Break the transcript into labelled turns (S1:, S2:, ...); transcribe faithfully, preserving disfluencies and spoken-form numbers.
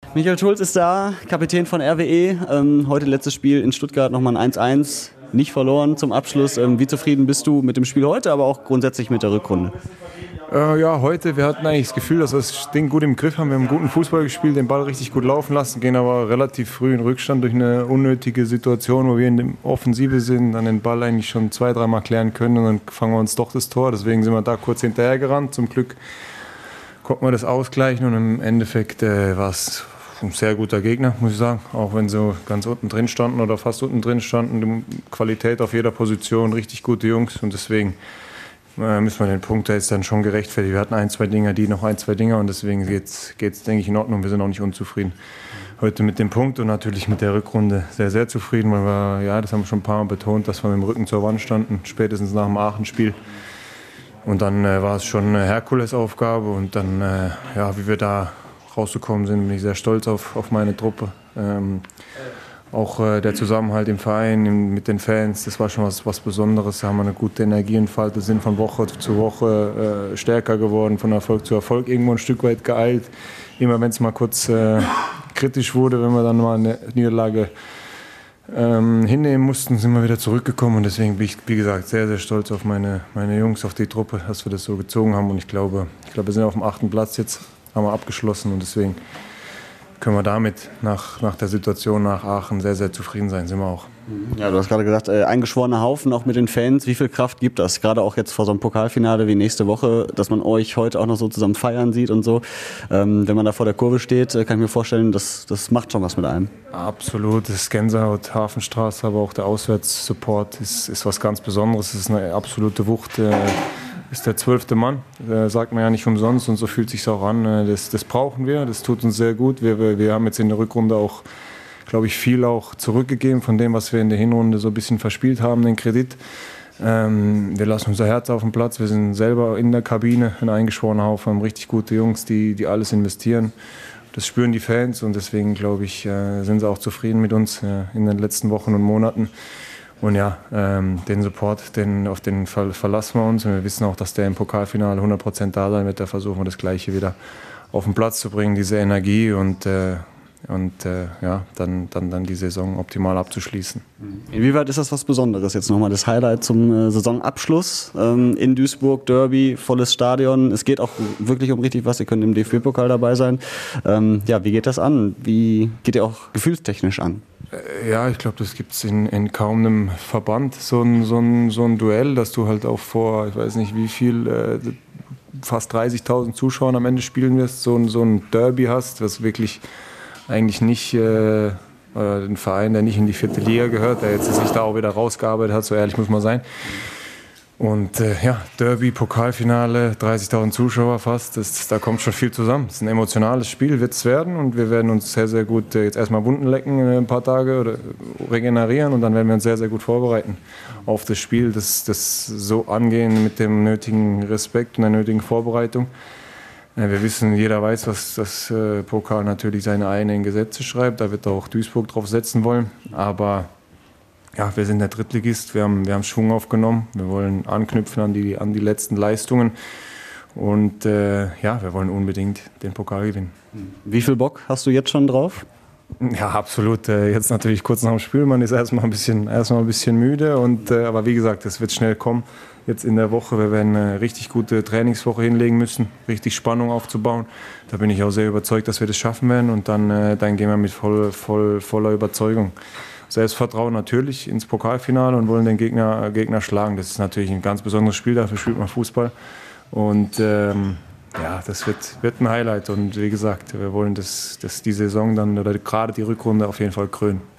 S1: Michael Schulz ist da, Kapitän von R W E. Ähm, heute letztes Spiel in Stuttgart, nochmal ein eins eins, nicht verloren zum Abschluss. Ähm, wie zufrieden bist du mit dem Spiel heute, aber auch grundsätzlich mit der Rückrunde?
S2: Äh, ja, heute, wir hatten eigentlich das Gefühl, dass wir das Ding gut im Griff haben. Wir haben guten Fußball gespielt, den Ball richtig gut laufen lassen, gehen aber relativ früh in Rückstand durch eine unnötige Situation, wo wir in der Offensive sind, dann den Ball eigentlich schon zwei, dreimal klären können und dann fangen wir uns doch das Tor. Deswegen sind wir da kurz hinterher gerannt. Zum Glück konnten wir das ausgleichen und im Endeffekt äh, war es ein sehr guter Gegner, muss ich sagen. Auch wenn sie ganz unten drin standen oder fast unten drin standen. Die Qualität auf jeder Position, richtig gute Jungs und deswegen müssen wir den Punkt da jetzt dann schon gerechtfertigen. Wir hatten ein, zwei Dinger, die noch ein, zwei Dinger und deswegen geht es, denke ich, in Ordnung. Wir sind auch nicht unzufrieden heute mit dem Punkt und natürlich mit der Rückrunde sehr, sehr zufrieden, weil wir, ja, das haben wir schon ein paar Mal betont, dass wir mit dem Rücken zur Wand standen, spätestens nach dem Aachen-Spiel. Und dann äh, war es schon eine Herkulesaufgabe und dann, äh, ja, wie wir da rausgekommen sind, bin ich sehr stolz auf, auf meine Truppe. Ähm, Auch äh, der Zusammenhalt im Verein, im, mit den Fans, das war schon was, was Besonderes. Da haben wir eine gute Energie entfaltet, sind von Woche zu Woche äh, stärker geworden, von Erfolg zu Erfolg irgendwo ein Stück weit geeilt. Immer wenn es mal kurz äh, kritisch wurde, wenn wir dann mal eine Niederlage ähm, hinnehmen mussten, sind wir wieder zurückgekommen. Und deswegen bin ich, wie gesagt, sehr, sehr stolz auf meine, meine Jungs, auf die Truppe, dass wir das so gezogen haben. Und ich glaube, ich glaube, wir sind auf dem achten Platz jetzt, haben wir abgeschlossen und deswegen können wir damit nach, nach der Situation nach Aachen sehr, sehr zufrieden sein, sind wir auch.
S1: Ja, du hast gerade gesagt, äh, eingeschworener Haufen, auch mit den Fans. Wie viel Kraft gibt das? Gerade auch jetzt vor so einem Pokalfinale wie nächste Woche, dass man euch heute auch noch so zusammen feiern sieht und so. Ähm, wenn man da vor der Kurve steht, kann ich mir vorstellen, das, das macht schon was mit einem.
S2: Absolut, das ist Gänsehaut, Hafenstraße, aber auch der Auswärtssupport ist, ist was ganz Besonderes. Es ist eine absolute Wucht. Äh, ist der zwölfte Mann, das sagt man ja nicht umsonst und so fühlt sich auch an. Das, das brauchen wir, das tut uns sehr gut. Wir, wir, wir haben jetzt in der Rückrunde auch, glaube ich, viel auch zurückgegeben von dem, was wir in der Hinrunde so ein bisschen verspielt haben, den Kredit. Ähm, wir lassen unser Herz auf dem Platz, wir sind selber in der Kabine, ein eingeschworener Haufen, haben richtig gute Jungs, die, die alles investieren. Das spüren die Fans und deswegen, glaube ich, sind sie auch zufrieden mit uns in den letzten Wochen und Monaten. Und ja, ähm, den Support, den, auf den ver verlassen wir uns. Und wir wissen auch, dass der im Pokalfinale hundert Prozent da sein wird. Da versuchen wir das Gleiche wieder auf den Platz zu bringen, diese Energie und, äh, und äh, ja, dann, dann, dann die Saison optimal abzuschließen.
S1: Inwieweit ist das was Besonderes? Jetzt nochmal das Highlight zum äh, Saisonabschluss ähm, in Duisburg, Derby, volles Stadion. Es geht auch wirklich um richtig was. Ihr könnt im D F B-Pokal dabei sein. Ähm, ja, wie geht das an? Wie geht ihr auch gefühlstechnisch an?
S2: Ja, ich glaube, das gibt es in, in kaum einem Verband, so ein, so, ein, so ein Duell, dass du halt auch vor, ich weiß nicht wie viel, äh, fast dreißigtausend Zuschauern am Ende spielen wirst, so ein, so ein Derby hast, was wirklich eigentlich nicht, äh, ein Verein, der nicht in die vierte Liga gehört, der jetzt sich da auch wieder rausgearbeitet hat, so ehrlich muss man sein. Und äh, ja, Derby, Pokalfinale, dreißigtausend Zuschauer fast, das, da kommt schon viel zusammen. Es ist ein emotionales Spiel, wird es werden und wir werden uns sehr, sehr gut äh, jetzt erstmal Wunden lecken äh, ein paar Tage oder regenerieren und dann werden wir uns sehr, sehr gut vorbereiten auf das Spiel, das, das so angehen mit dem nötigen Respekt und der nötigen Vorbereitung. Äh, wir wissen, jeder weiß, dass das äh, Pokal natürlich seine eigenen Gesetze schreibt, da wird auch Duisburg drauf setzen wollen, aber ja, wir sind der Drittligist, wir haben, wir haben Schwung aufgenommen, wir wollen anknüpfen an die, an die letzten Leistungen und äh, ja, wir wollen unbedingt den Pokal gewinnen.
S1: Wie viel Bock hast du jetzt schon drauf?
S2: Ja, absolut. Jetzt natürlich kurz nach dem Spiel, man ist erstmal ein bisschen, erstmal ein bisschen müde, und, äh, aber wie gesagt, es wird schnell kommen. Jetzt in der Woche, wir werden eine richtig gute Trainingswoche hinlegen müssen, richtig Spannung aufzubauen. Da bin ich auch sehr überzeugt, dass wir das schaffen werden und dann, äh, dann gehen wir mit voll, voll, voller Überzeugung. Selbstvertrauen natürlich ins Pokalfinale und wollen den Gegner, Gegner schlagen. Das ist natürlich ein ganz besonderes Spiel, dafür spielt man Fußball. Und ähm, ja, das wird, wird ein Highlight. Und wie gesagt, wir wollen das, das die Saison dann oder gerade die Rückrunde auf jeden Fall krönen.